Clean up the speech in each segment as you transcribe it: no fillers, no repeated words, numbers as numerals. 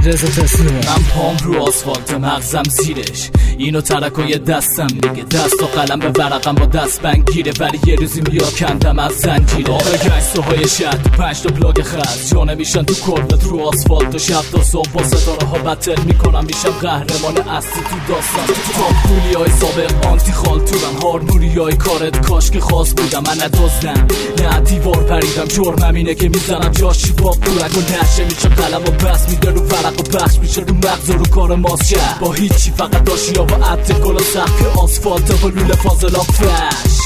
رضا تسلیم. من پام رو آسفالت مغزم زیرش، اینو ترکای دستم دیگه، دست و قلم به ورقم با دست بنگیره، ولی یه روزی میاد کندم از زنجیره. آقا گنگسترهای شهر تو 5 تا بلاگ خط جا نمیشن تو کوربت رو آسفالت و شب تا صبح با ستاره ها بتل میکنم، میشم قهرمان اصلی تو داستان. تو پولی های سابق آنتی خالتورم، هارمونی های کارت کاش که خاص بودم. من ندازدم نه دیوار پریدم، جرمم اینه که میزنم جاش باب دورک و نشه میشه قلم و بس میده رو ورق و بخش میشه رو مغز و رو کار ماست شد با هیچی، فقط داشیا و عبد گل و سخت آسفالت و لوله فاضلا فش.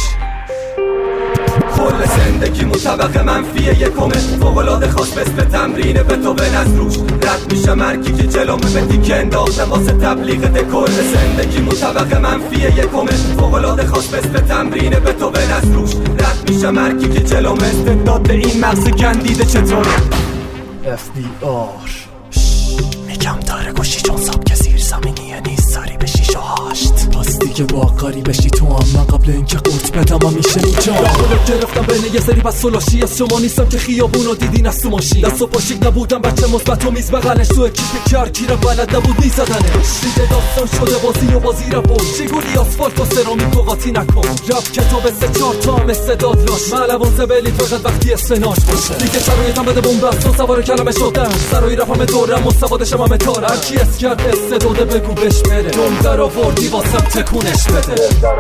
کل زندگیمون طبقه منفیه یکمه، فوق‌العاده خاص مثل تمرینه به تو به از روش رد میشه مرکی که جلومه به دیگه انداختم واسه تبلیغ ده. کل زندگیمون طبقه منفیه یکمه، فوق‌العاده خاص مثل تمرینه به تو به از روش رد میشه مرکی که جلومه. استعداد این مغز گندیده چطوره؟ FBR میگم داره گوشی چون سابک زیر زمینیه نیست، سری به 6 و 8 پاستی که واقعی بشی تو هم. من قبل اینکه قورت بدم همیشه اینجا خودت گرفتم بین یه سری بس سلاشی از شما نیستم که خیابونو دیدین از تو ماشین، دست و پاشیک نبودم بچه مثبت و میز بغلش تو اکیپ کرکیرم بلد نبود میزدنش، دیگه داستان شده بازی و بازی رفت چگونی آسفالت و سرامیک و قاطی نکن. رپ کتاب 3-4 تا هم استعداد لاش معلوان زبلی فقط وقتی استناش باشه، دیگه شرایطم بده بومبست و سوار کلمه شدن سرای رفم دورم مستوادشم همه تار هرکی اسکرد استعداده بگو بش بره، دوم در آوردی واسم تکونش بده.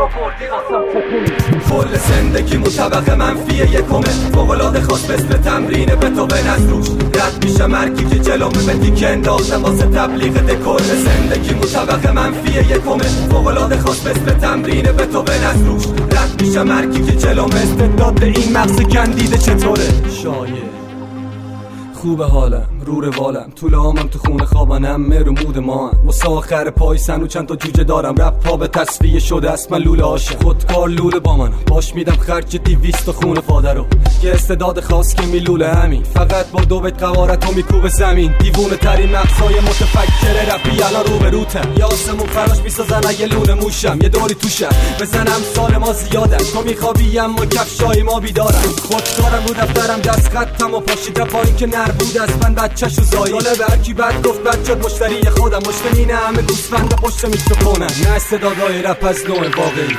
کل زندگیمون طبقه منفیه یکمه، فوق‌العاده خاص مثل تمرینه به تو به از روش رد میشه مرکی که جلومه به دیگه انداختم واسه تبلیغ ده. کل زندگیمون طبقه منفیه یکمه، فوق‌العاده خاص مثل تمرینه به تو به از روش رد میشه مرکی که جلومه. استعداد این مغز گندیده چطوره؟ شایع خوب حالم رو روالم طول عامم تو خونه خوابانم مرو مود ما هم واسه آخر پایسن و چند تا جوجه دارم. رپ پا به تصفیه شده است من لوله عاشق خودکار لوله با منم باش میدم خرج 200 خونه فاده رو. یه استعداد خاص که میلوله همین فقط با 2 بیت قوارت و میکوبه زمین. دیوونه ترین مغزای متفکر رپی الان رو به روتم، یا آسمون فراش میسازن اگه لونه موشم یه دوری توشم بزنم سال ما زیادن تو میخوابی اما کفشای ما بیدارم. خودکارم رو دفترم دست خطم و پاشیدم پایین که نر بود از من بچه‌شو زایی جالبه هرکی بد گفت بچه مشتری خودم مشکل اینه همه گوسفند پشت میکروفونن نه استعدادهای رپ از نوع واقعی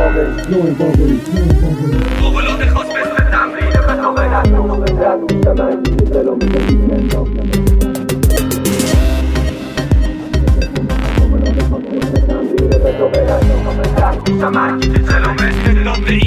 فوق‌العاده خاص مثل تمرینه به تو به از روش رد میشه مرکی که جلومه به دیگه انداختم فوق‌العاده خاص مثل تمرینه به تو به از روش رد میشه مرکی که جلومه.